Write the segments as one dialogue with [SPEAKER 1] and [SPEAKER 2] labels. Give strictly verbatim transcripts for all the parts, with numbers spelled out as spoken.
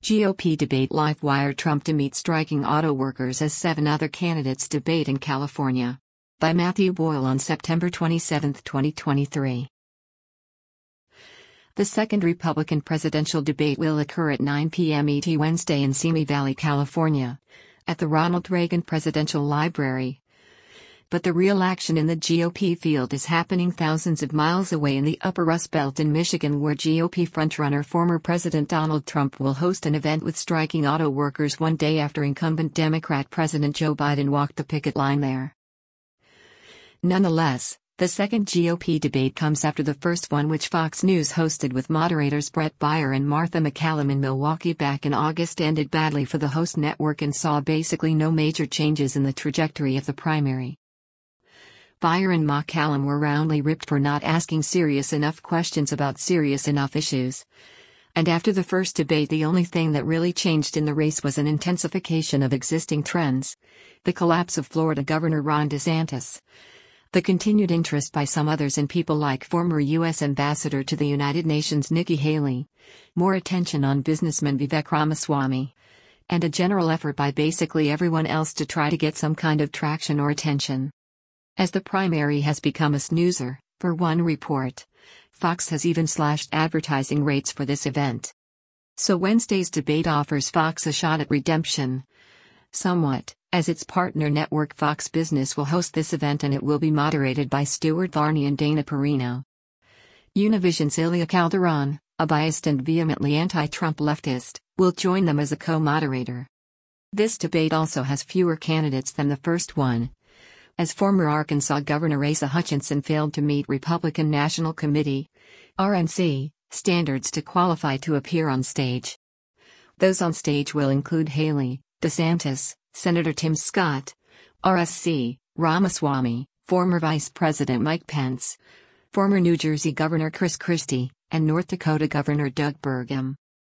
[SPEAKER 1] G O P debate live wire Trump to meet striking auto workers as seven other candidates debate in California. By Matthew Boyle on September twenty-seventh, twenty twenty-three. The second Republican presidential debate will occur at nine p m E T Wednesday in Simi Valley, California, at the Ronald Reagan Presidential Library. But the real action in the G O P field is happening thousands of miles away in the Upper Rust Belt in Michigan, where G O P frontrunner former President Donald Trump will host an event with striking auto workers one day after incumbent Democrat President Joe Biden walked the picket line there. Nonetheless, the second G O P debate comes after the first one, which Fox News hosted with moderators Bret Baier and Martha MacCallum in Milwaukee back in August, ended badly for the host network and saw basically no major changes in the trajectory of the primary. Baier and MacCallum were roundly ripped for not asking serious enough questions about serious enough issues. And after the first debate, the only thing that really changed in the race was an intensification of existing trends: the collapse of Florida Governor Ron DeSantis, the continued interest by some others in people like former U S Ambassador to the United Nations Nikki Haley, more attention on businessman Vivek Ramaswamy, and a general effort by basically everyone else to try to get some kind of traction or attention. As the primary has become a snoozer, per one report, Fox has even slashed advertising rates for this event. So Wednesday's debate offers Fox a shot at redemption. Somewhat, as its partner network Fox Business will host this event and it will be moderated by Stuart Varney and Dana Perino. Univision's Ilya Calderon, a biased and vehemently anti-Trump leftist, will join them as a co-moderator. This debate also has fewer candidates than the first one, as former Arkansas Governor Asa Hutchinson failed to meet Republican National Committee (R N C) standards to qualify to appear on stage. Those on stage will include Haley, DeSantis, Senator Tim Scott, R S C, Ramaswamy, former Vice President Mike Pence, former New Jersey Governor Chris Christie, and North Dakota Governor Doug Burgum.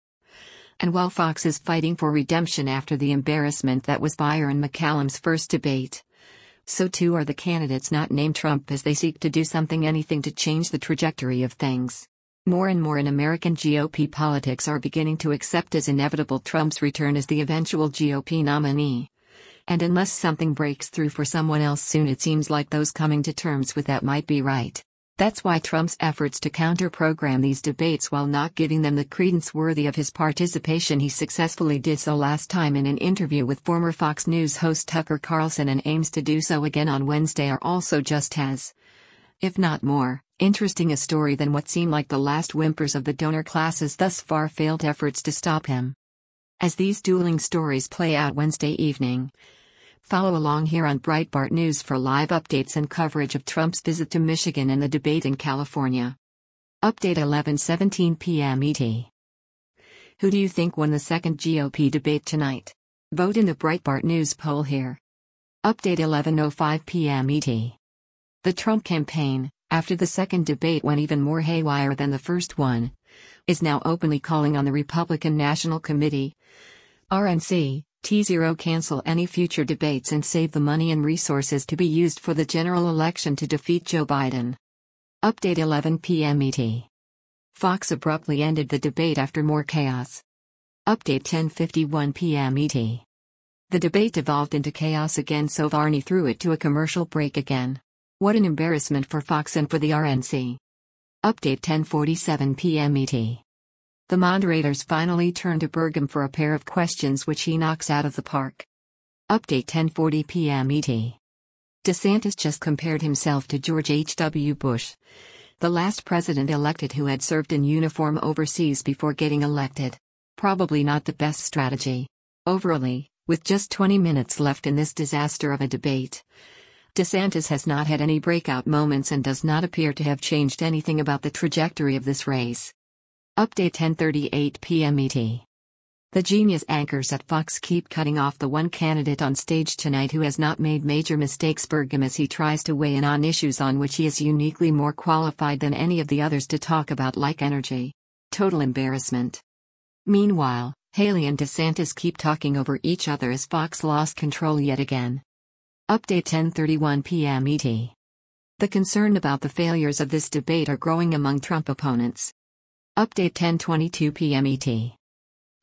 [SPEAKER 1] And while Fox is fighting for redemption after the embarrassment that was Baier and MacCallum's first debate, so too are the candidates not named Trump as they seek to do something, anything to change the trajectory of things. More and more in American G O P politics are beginning to accept as inevitable Trump's return as the eventual G O P nominee. And unless something breaks through for someone else soon, it seems like those coming to terms with that might be right. That's why Trump's efforts to counter-program these debates while not giving them the credence worthy of his participation, he successfully did so last time in an interview with former Fox News host Tucker Carlson, and aims to do so again on Wednesday, are also just as, if not more, interesting a story than what seem like the last whimpers of the donor class's thus far failed efforts to stop him. As these dueling stories play out Wednesday evening, follow along here on Breitbart News for live updates and coverage of Trump's visit to Michigan and the debate in California. Update eleven seventeen p m E T. Who do you think won the second G O P debate tonight? Vote in the Breitbart News poll here. Update eleven oh five p m E T. The Trump campaign, after the second debate went even more haywire than the first one, is now openly calling on the Republican National Committee, R N C, to cancel any future debates and save the money and resources to be used for the general election to defeat Joe Biden. Update eleven p m E T. Fox abruptly ended the debate after more chaos. Update ten fifty-one p m E T. The debate devolved into chaos again, so Varney threw it to a commercial break again. What an embarrassment for Fox and for the R N C. Update ten forty-seven p m E T. The moderators finally turn to Burgum for a pair of questions which he knocks out of the park. Update ten forty p m E T. DeSantis just compared himself to George H W Bush, the last president elected who had served in uniform overseas before getting elected. Probably not the best strategy. Overly, with just twenty minutes left in this disaster of a debate, DeSantis has not had any breakout moments and does not appear to have changed anything about the trajectory of this race. Update ten thirty-eight p m E T. The genius anchors at Fox keep cutting off the one candidate on stage tonight who has not made major mistakes, Burgum, as he tries to weigh in on issues on which he is uniquely more qualified than any of the others to talk about, like energy. Total embarrassment. Meanwhile, Haley and DeSantis keep talking over each other as Fox lost control yet again. Update ten thirty-one p m E T. The concern about the failures of this debate are growing among Trump opponents. Update ten twenty-two p m E T.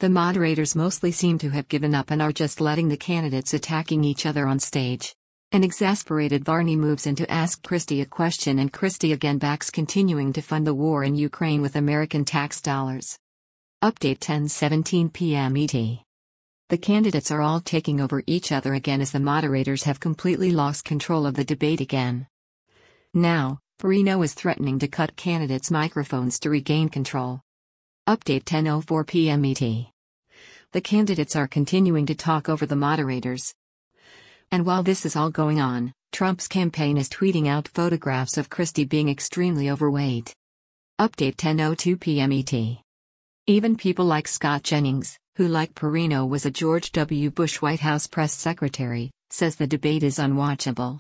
[SPEAKER 1] The moderators mostly seem to have given up and are just letting the candidates attacking each other on stage. An exasperated Varney moves in to ask Christie a question, and Christie again backs continuing to fund the war in Ukraine with American tax dollars. Update ten seventeen p m E T. The candidates are all taking over each other again as the moderators have completely lost control of the debate again. Now, Perino is threatening to cut candidates' microphones to regain control. Update ten oh four p m E T. The candidates are continuing to talk over the moderators. And while this is all going on, Trump's campaign is tweeting out photographs of Christie being extremely overweight. Update ten oh two p m E T. Even people like Scott Jennings, who like Perino was a George W. Bush White House press secretary, says the debate is unwatchable.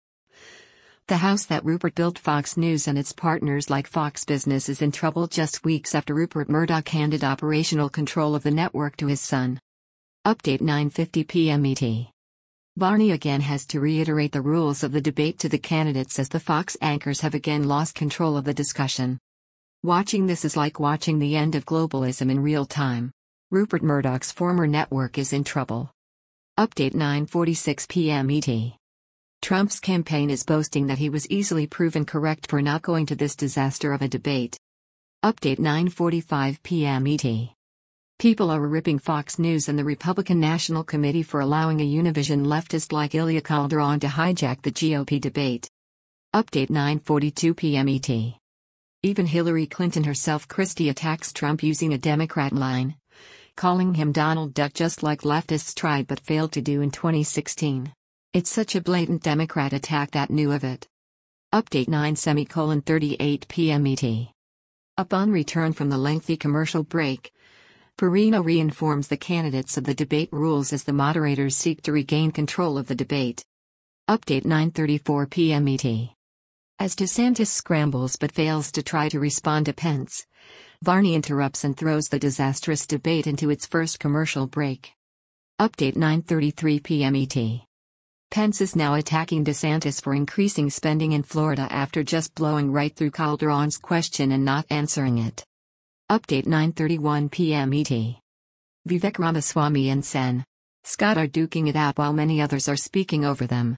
[SPEAKER 1] The house that Rupert built, Fox News and its partners like Fox Business, is in trouble just weeks after Rupert Murdoch handed operational control of the network to his son. Update nine fifty p m E T. Varney again has to reiterate the rules of the debate to the candidates as the Fox anchors have again lost control of the discussion. Watching this is like watching the end of globalism in real time. Rupert Murdoch's former network is in trouble. Update nine forty-six p m E T. Trump's campaign is boasting that he was easily proven correct for not going to this disaster of a debate. Update nine forty-five p m E T. People are ripping Fox News and the Republican National Committee for allowing a Univision leftist like Ilya Calderon to hijack the G O P debate. Update nine forty-two p m E T. Even Hillary Clinton herself, Christie, attacks Trump using a Democrat line, calling him Donald Duck, just like leftists tried but failed to do in twenty sixteen. It's such a blatant Democrat attack that knew of it. Update nine thirty-eight p m E T. Upon return from the lengthy commercial break, Perino reinforms the candidates of the debate rules as the moderators seek to regain control of the debate. Update nine thirty-four p m E T. As DeSantis scrambles but fails to try to respond to Pence, Varney interrupts and throws the disastrous debate into its first commercial break. Update nine thirty-three p m E T. Pence is now attacking DeSantis for increasing spending in Florida after just blowing right through Calderon's question and not answering it. Update nine thirty-one p m E T. Vivek Ramaswamy and Sen. Scott are duking it out while many others are speaking over them.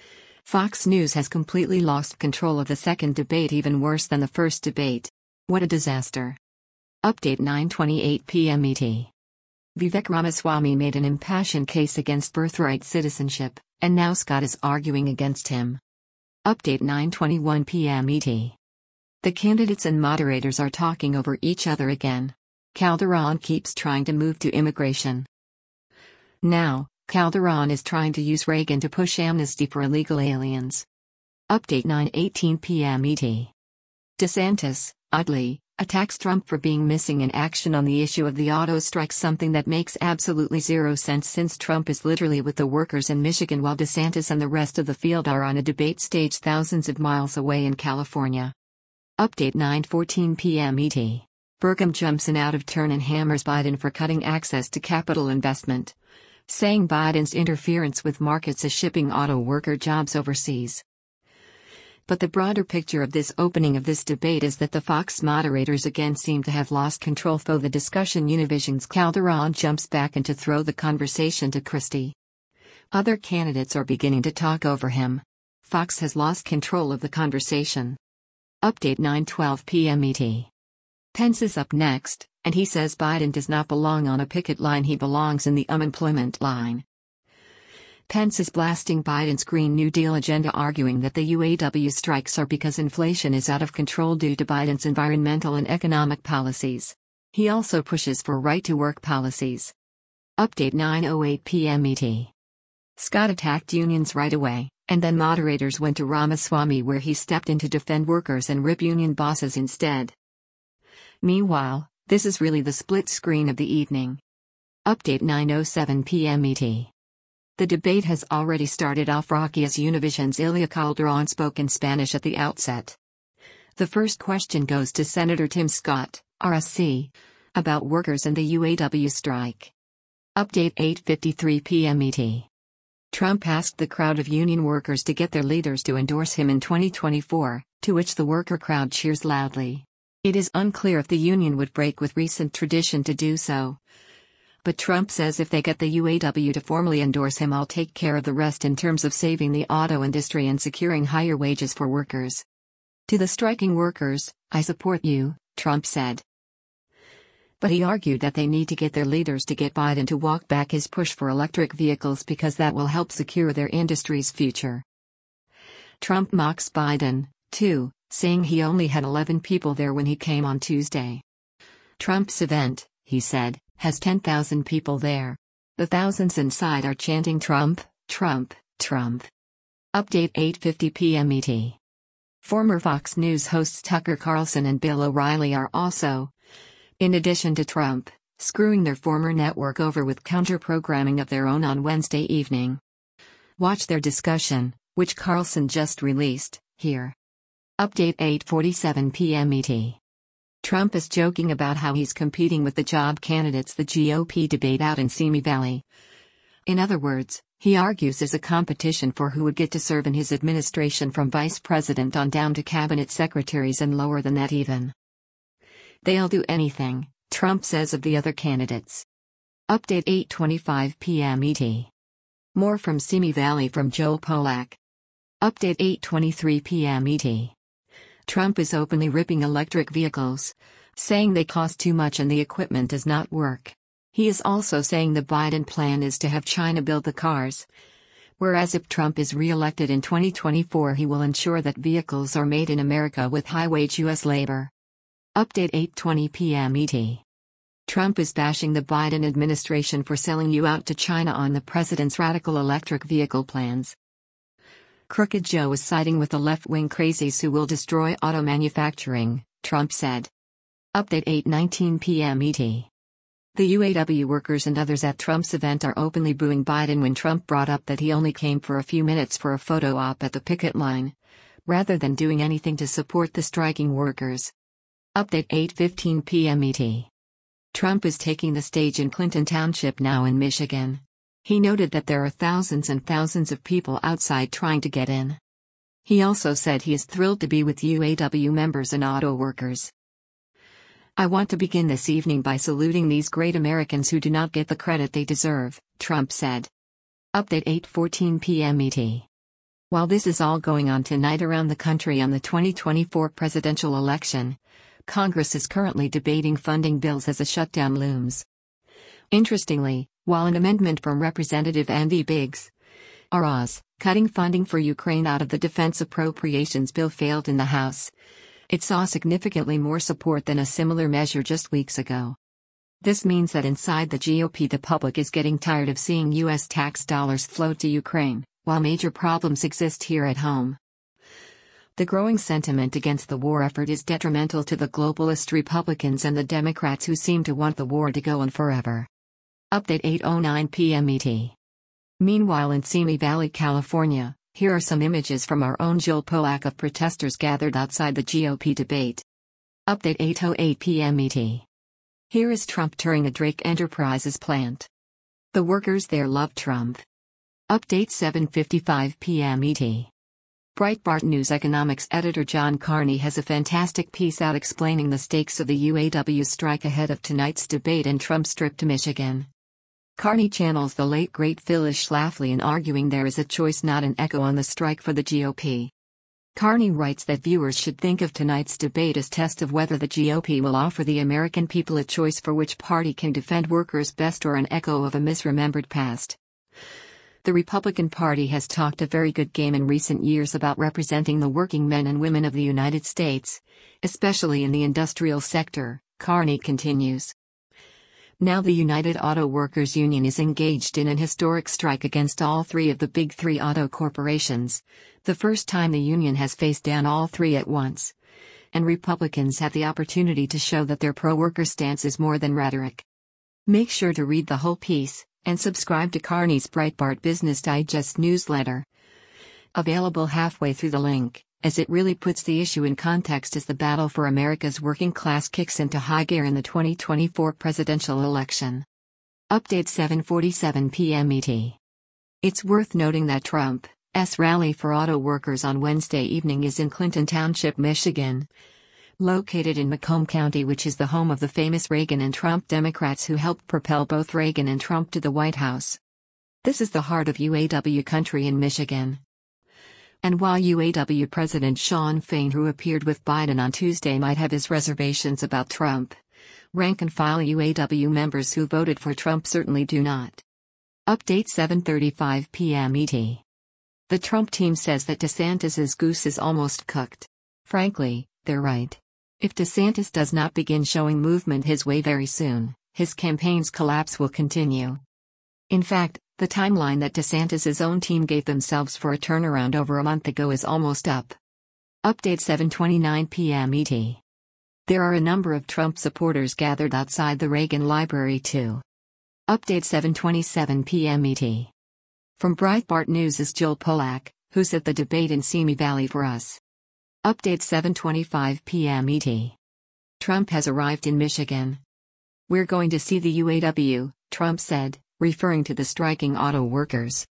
[SPEAKER 1] Fox News has completely lost control of the second debate, even worse than the first debate. What a disaster. Update nine twenty-eight p m E T. Vivek Ramaswamy made an impassioned case against birthright citizenship, and now Scott is arguing against him. Update nine twenty-one p m E T. The candidates and moderators are talking over each other again. Calderon keeps trying to move to immigration. Now, Calderon is trying to use Reagan to push amnesty for illegal aliens. Update nine eighteen p m E T. DeSantis, oddly, attacks Trump for being missing in action on the issue of the auto strike, something that makes absolutely zero sense since Trump is literally with the workers in Michigan while DeSantis and the rest of the field are on a debate stage thousands of miles away in California. Update nine fourteen p m E T. Burgum jumps in out of turn and hammers Biden for cutting access to capital investment, saying Biden's interference with markets is shipping auto worker jobs overseas. But the broader picture of this opening of this debate is that the Fox moderators again seem to have lost control for the discussion. Univision's Calderon jumps back in to throw the conversation to Christie. Other candidates are beginning to talk over him. Fox has lost control of the conversation. Update nine twelve p m E T. Pence is up next, and he says Biden does not belong on a picket line, he belongs in the unemployment line. Pence is blasting Biden's Green New Deal agenda, arguing that the U A W strikes are because inflation is out of control due to Biden's environmental and economic policies. He also pushes for right-to-work policies. Update nine oh eight p m E T. Scott attacked unions right away, and then moderators went to Ramaswamy where he stepped in to defend workers and rip union bosses instead. Meanwhile, this is really the split screen of the evening. Update nine oh seven p m E T. The debate has already started off rocky as Univision's Ilya Calderon spoke in Spanish at the outset. The first question goes to Senator Tim Scott, R S C, about workers and the U A W strike. Update eight fifty-three p m E T. Trump asked the crowd of union workers to get their leaders to endorse him in twenty twenty-four, to which the worker crowd cheers loudly. It is unclear if the union would break with recent tradition to do so. But Trump says if they get the U A W to formally endorse him, I'll take care of the rest in terms of saving the auto industry and securing higher wages for workers. To the striking workers, I support you, Trump said. But he argued that they need to get their leaders to get Biden to walk back his push for electric vehicles because that will help secure their industry's future. Trump mocks Biden, too, saying he only had eleven people there when he came on Tuesday. Trump's event, he said, has ten thousand people there. The thousands inside are chanting Trump, Trump, Trump. Update eight fifty p m E T. Former Fox News hosts Tucker Carlson and Bill O'Reilly are also, in addition to Trump, screwing their former network over with counter-programming of their own on Wednesday evening. Watch their discussion, which Carlson just released, here. Update eight forty-seven p m E T. Trump is joking about how he's competing with the job candidates the G O P debate out in Simi Valley. In other words, he argues there's a competition for who would get to serve in his administration from vice president on down to cabinet secretaries and lower than that even. They'll do anything, Trump says of the other candidates. Update eight twenty-five p m E T. More from Simi Valley from Joel Pollack. Update eight twenty-three p m E T. Trump is openly ripping electric vehicles, saying they cost too much and the equipment does not work. He is also saying the Biden plan is to have China build the cars. Whereas if Trump is re-elected in twenty twenty-four, he will ensure that vehicles are made in America with high-wage U S labor. Update eight twenty p m E T. Trump is bashing the Biden administration for selling you out to China on the president's radical electric vehicle plans. Crooked Joe is siding with the left-wing crazies who will destroy auto manufacturing, Trump said. Update eight nineteen p m E T. The U A W workers and others at Trump's event are openly booing Biden when Trump brought up that he only came for a few minutes for a photo op at the picket line, rather than doing anything to support the striking workers. Update eight fifteen p m E T. Trump is taking the stage in Clinton Township now in Michigan. He noted that there are thousands and thousands of people outside trying to get in. He also said he is thrilled to be with U A W members and auto workers. I want to begin this evening by saluting these great Americans who do not get the credit they deserve, Trump said. Update eight fourteen p m E T. While this is all going on tonight around the country on the twenty twenty-four presidential election, Congress is currently debating funding bills as a shutdown looms. Interestingly, while an amendment from Representative Andy Biggs, R O's, cutting funding for Ukraine out of the defense appropriations bill failed in the House, it saw significantly more support than a similar measure just weeks ago. This means that inside the G O P the public is getting tired of seeing U S tax dollars flow to Ukraine, while major problems exist here at home. The growing sentiment against the war effort is detrimental to the globalist Republicans and the Democrats who seem to want the war to go on forever. Update eight oh nine p m E T. Meanwhile in Simi Valley, California, here are some images from our own Joel Pollack of protesters gathered outside the G O P debate. Update eight oh eight p m E T. Here is Trump touring a Drake Enterprises plant. The workers there love Trump. Update seven fifty-five p m E T. Breitbart News economics editor John Carney has a fantastic piece out explaining the stakes of the U A W strike ahead of tonight's debate and Trump's trip to Michigan. Carney channels the late great Phyllis Schlafly in arguing there is a choice not an echo on the strike for the G O P. Carney writes that viewers should think of tonight's debate as test of whether the G O P will offer the American people a choice for which party can defend workers best or an echo of a misremembered past. The Republican Party has talked a very good game in recent years about representing the working men and women of the United States, especially in the industrial sector, Carney continues. Now the United Auto Workers Union is engaged in an historic strike against all three of the big three auto corporations, the first time the union has faced down all three at once. And Republicans have the opportunity to show that their pro-worker stance is more than rhetoric. Make sure to read the whole piece, and subscribe to Carney's Breitbart Business Digest newsletter. Available halfway through the link, as it really puts the issue in context as the battle for America's working class kicks into high gear in the twenty twenty-four presidential election. Update seven forty-seven p m E T. It's worth noting that Trump's rally for auto workers on Wednesday evening is in Clinton Township, Michigan. Located in Macomb County, which is the home of the famous Reagan and Trump Democrats who helped propel both Reagan and Trump to the White House. This is the heart of U A W country in Michigan. And while U A W President Shawn Fain, who appeared with Biden on Tuesday, might have his reservations about Trump, rank-and-file U A W members who voted for Trump certainly do not. Update seven thirty-five p m E T. The Trump team says that DeSantis's goose is almost cooked. Frankly, they're right. If DeSantis does not begin showing movement his way very soon, his campaign's collapse will continue. In fact, the timeline that DeSantis's own team gave themselves for a turnaround over a month ago is almost up. Update seven twenty-nine p m E T. There are a number of Trump supporters gathered outside the Reagan Library too. Update seven twenty-seven p m E T. From Breitbart News is Jill Pollack, who's at the debate in Simi Valley for us. Update seven twenty-five p m E T. Trump has arrived in Michigan. We're going to see the U A W, Trump said, referring to the striking auto workers.